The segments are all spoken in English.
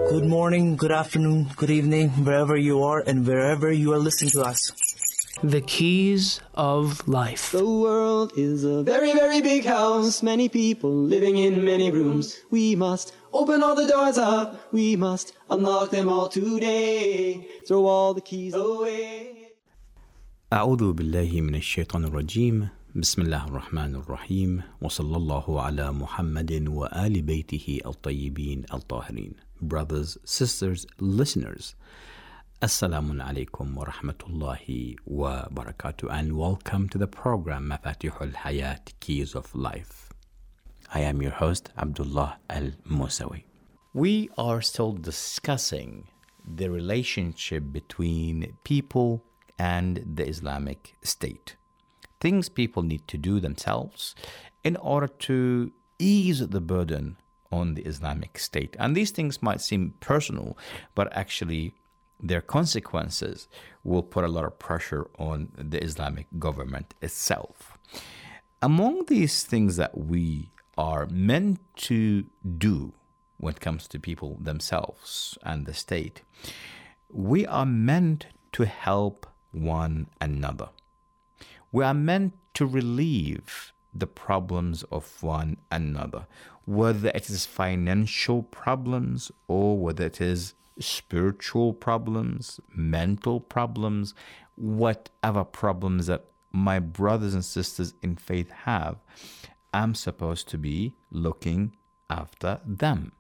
Good morning, good afternoon, good evening, wherever you are and wherever you are listening to us. The keys of life. The world is a very, very big house. Many people living in many rooms. We must open all the doors up. We must unlock them all today. Throw all the keys away. أعوذ بالله من الشيطان الرجيم. بسم الله الرحمن الرحيم. وصلى الله على محمد وآل بيته الطيبين الطاهرين. Brothers, sisters, listeners, Assalamu alaikum wa rahmatullahi wa barakatuh, and welcome to the program Mafatihul Hayat, Keys of Life. I am your host, Abdullah Al-Musawi. We are still discussing the relationship between people and the Islamic State. Things people need to do themselves in order to ease the burden on the Islamic State. And these things might seem personal, but actually their consequences will put a lot of pressure on the Islamic government itself. Among these things that we are meant to do when it comes to people themselves and the state, we are meant to help one another. We are meant to relieve the problems of one another, whether it is financial problems or whether it is spiritual problems, mental problems, whatever problems that my brothers and sisters in faith have, I'm supposed to be looking after them.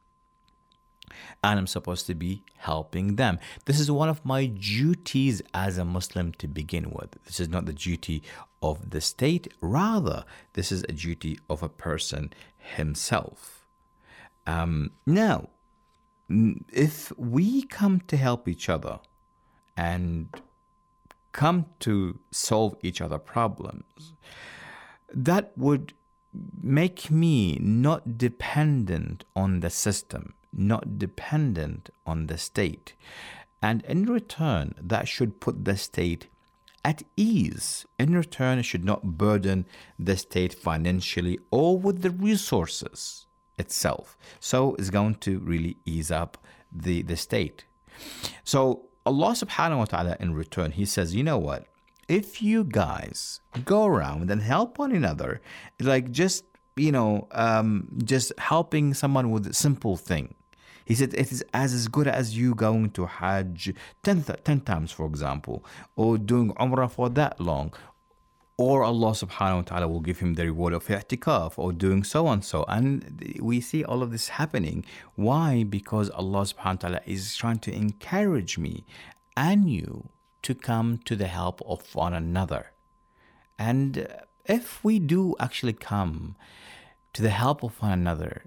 And I'm supposed to be helping them. This is one of my duties as a Muslim to begin with. This is not the duty of the state. Rather, this is a duty of a person himself. Now, if we come to help each other and come to solve each other's problems, that would make me not dependent on the system, not dependent on the state. And in return, that should put the state at ease. In return, it should not burden the state financially or with the resources itself. So it's going to really ease up the state. So Allah subhanahu wa ta'ala in return, He says, you know what? If you guys go around and help one another, like just helping someone with a simple thing. He said it is as good as you going to Hajj 10 times, for example, or doing Umrah for that long. Or Allah subhanahu wa ta'ala will give him the reward of i'tikaf or doing so and so. And we see all of this happening. Why? Because Allah subhanahu wa ta'ala is trying to encourage me and you to come to the help of one another. And if we do actually come to the help of one another,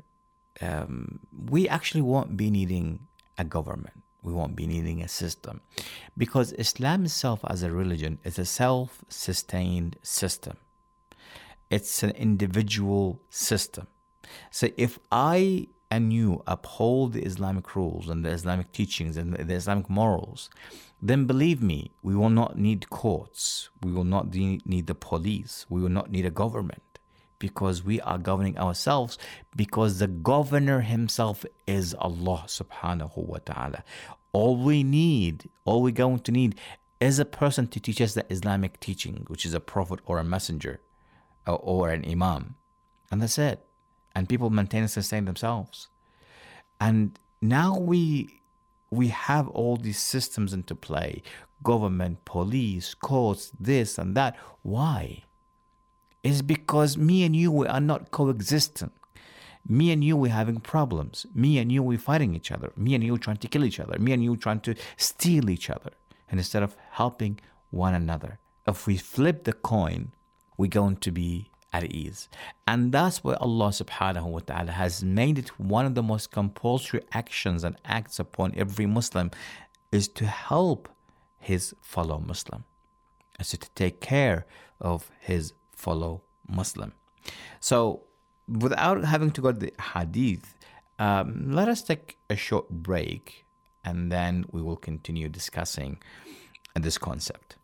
we actually won't be needing a government. We won't be needing a system, because Islam itself as a religion is a self-sustained system. It's an individual system. So if I and you uphold the Islamic rules and the Islamic teachings and the Islamic morals, then believe me, we will not need courts. We will not need the police. We will not need a government, because we are governing ourselves, because the governor himself is Allah subhanahu wa ta'ala. All we're going to need is a person to teach us the Islamic teaching, which is a prophet or a messenger or an imam. And that's it. And people maintain and sustain themselves. And now we have all these systems into play. Government, police, courts, this and that. Why? It's because me and you, we are not coexisting. Me and you, we're having problems. Me and you, we're fighting each other. Me and you trying to kill each other. Me and you trying to steal each other. And instead of helping one another, if we flip the coin, we're going to be at ease. And that's why Allah subhanahu wa ta'ala has made it one of the most compulsory actions and acts upon every Muslim is to help his fellow Muslim. So to take care of his fellow Muslim. So without having to go to the hadith, let us take a short break and then we will continue discussing this concept.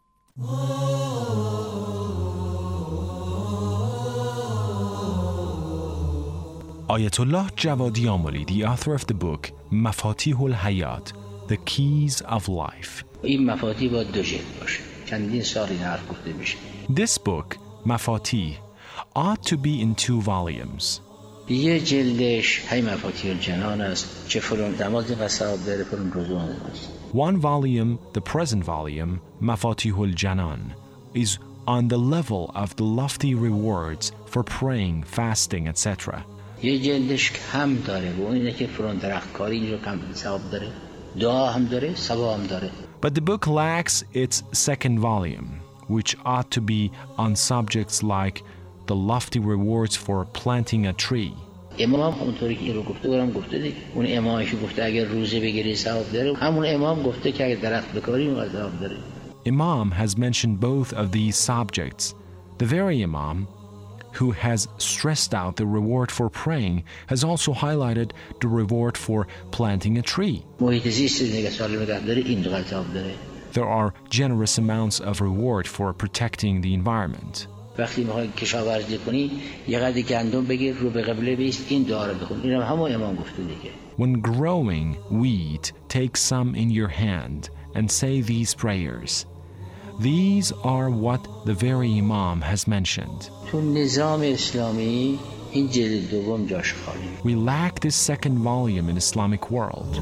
Ayatollah Javadi Amoli, the author of the book Mafatihul Hayat, The Keys of Life. این مفاتیح باید 2 جلد باشه. چندین سال این حرف گفته میشه. This book, Mafatih, ought to be in 2 volumes. یه جلدش هی مفاتیح الجنان است، چه فرون نماز و ثواب داره، فرون روزه است. One volume, the present volume, Mafatihul Janan, is on the level of the lofty rewards for praying, fasting, etc. یه جلدش کم داره و اون اینه که فرون درختکاری اینجا کم ثواب داره، دعا هم داره، ثواب هم داره. But the book lacks its second volume, which ought to be on subjects like the lofty rewards for planting a tree. امام اونطوری که این رو گفته برام گفته دیگه. اون امامی که گفته اگر روزه بگیری ثواب داره، همون امام گفته که اگر درخت بکاری اون ثواب داره. Imam has mentioned both of these subjects. The very Imam who has stressed out the reward for praying has also highlighted the reward for planting a tree. محیط زیست نگه سالم نگه داره، این دو ثواب داره. There are generous amounts of reward for protecting the environment. وقتی میخوای کشاورزی کنی یه قدر گندم بگیر رو به قبله بیست، این دعا رو بخون. اینم همون امام گفته دیگه. When growing wheat, take some in your hand and say these prayers. These are what the very Imam has mentioned. تو نظام اسلامی این جلد دوم جاش خالی. We lack this second volume in Islamic world.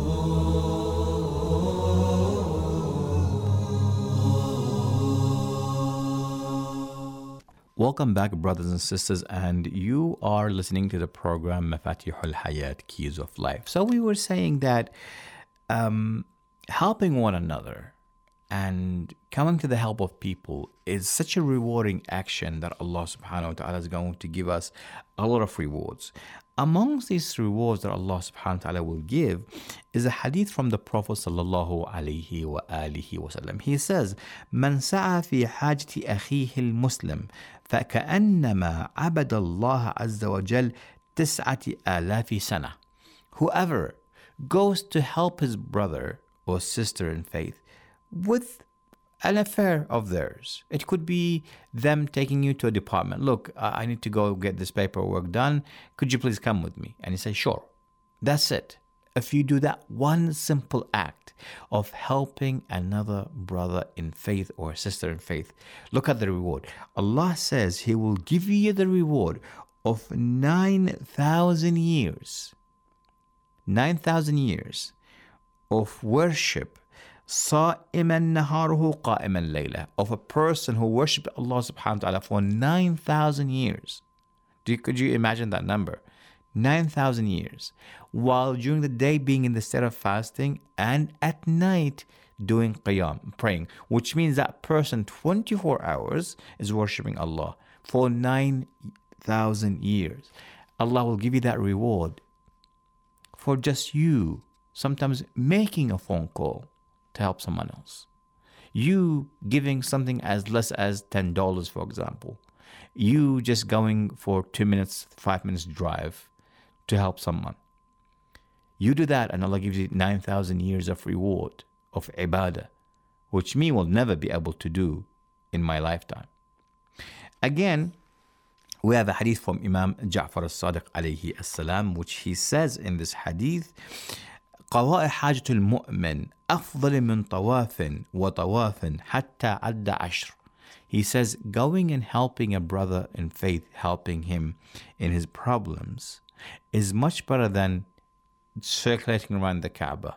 Welcome back, brothers and sisters, and you are listening to the program Mafatihul Hayat, Keys of Life. So we were saying that helping one another and coming to the help of people is such a rewarding action that Allah subhanahu wa ta'ala is going to give us a lot of rewards. Amongst these rewards that Allah subhanahu wa ta'ala will give is a hadith from the Prophet sallallahu alayhi wa alihi wa sallam. He says, "Man sa'a fi hajati akhihi al-muslim فكأنما عبد الله عز وجل 9,000 سنة." Whoever goes to help his brother or sister in faith with an affair of theirs. It could be them taking you to a department. Look, I need to go get this paperwork done. Could you please come with me? And you say, sure. That's it. If you do that one simple act of helping another brother in faith or sister in faith, look at the reward. Allah says He will give you the reward of 9,000 years. 9,000 years of worship. صائما نهاره قائما ليله, of a person who worshipped Allah subhanahu wa ta'ala for 9,000 years. Could you imagine that number? 9,000 years. While during the day being in the state of fasting and at night doing qiyam, praying, which means that person 24 hours is worshipping Allah for 9,000 years. Allah will give you that reward for just you sometimes making a phone call to help someone else. You giving something as less as $10, for example. You just going for 2 minutes, 5 minutes drive to help someone. You do that and Allah gives you 9,000 years of reward, of ibadah, which me will never be able to do in my lifetime. Again, we have a hadith from Imam Ja'far al-Sadiq alayhi as-salam, which he says in this hadith, قضاء حاجة المؤمن أفضل من طواف وطواف حتى عد 10. He says going and helping a brother in faith, helping him in his problems, is much better than circulating around the Kaaba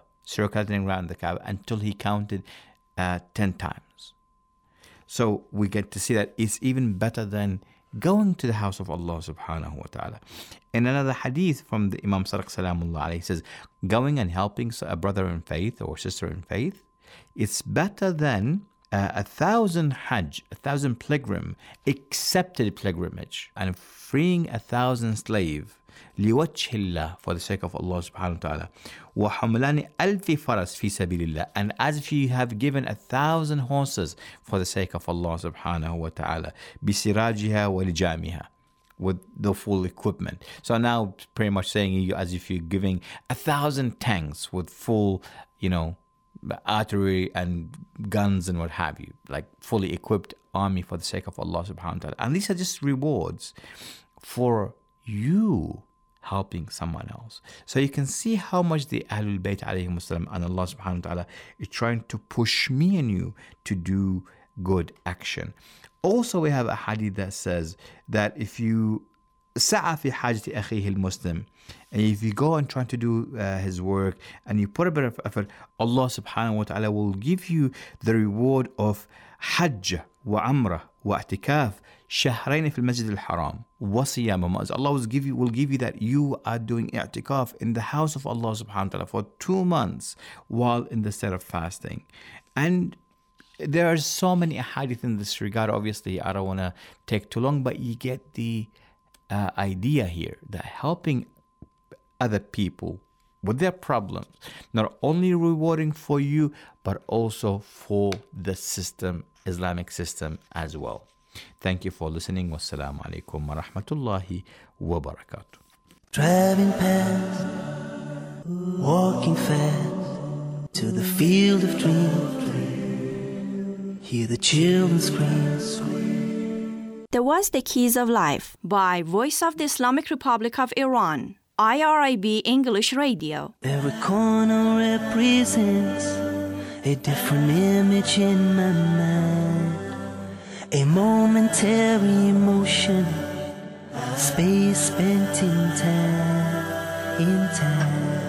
until he counted 10 times. So we get to see that it's even better than going to the house of Allah subhanahu wa ta'ala. In another hadith from the Imam Sadiq salamullah alayhi, he says, going and helping a brother in faith or sister in faith, it's better than 1,000 hajj, 1,000 pilgrim, accepted pilgrimage, and freeing 1,000 slave, لِوَجْهِ اللَّهِ, for the sake of Allah subhanahu wa ta'ala, وَحَمْلَانِ أَلْفِ فَرَسْ فِي سَبِيلِ اللَّهِ, and as if you have given 1,000 horses for the sake of Allah subhanahu wa ta'ala, بِسِرَاجِهَا وَلِجَامِهَا, with the full equipment. So now pretty much saying as if you're giving 1,000 tanks with full, artillery and guns and what have you, like fully equipped army for the sake of Allah subhanahu wa ta'ala. And these are just rewards for you helping someone else. So you can see how much the Ahlul Bayt alayhim wasalam and Allah subhanahu wa ta'ala is trying to push me and you to do good action. Also, we have a hadith that says that if you sa'a fi hajati akhihi al-Muslim, and if you go and try to do his work and you put a bit of effort, Allah subhanahu wa ta'ala will give you the reward of hajj wa umrah wa i'tikaf shahrain fi al-masjid al-haram wa siyam. Allah will give you that you are doing i'tikaf in the house of Allah subhanahu wa ta'ala for 2 months while in the state of fasting. And there are so many hadith in this regard. Obviously, I don't want to take too long, but you get the idea here that helping other people with their problems, not only rewarding for you, but also for the system, Islamic system as well. Thank you for listening. Wassalamu alaikum wa rahmatullahi wa barakatuh. Driving past, walking fast to the field of dreams. Hear the children scream. That was The Keys of Life by Voice of the Islamic Republic of Iran, IRIB English Radio. Every corner represents a different image in my mind. A momentary emotion, space spent in time.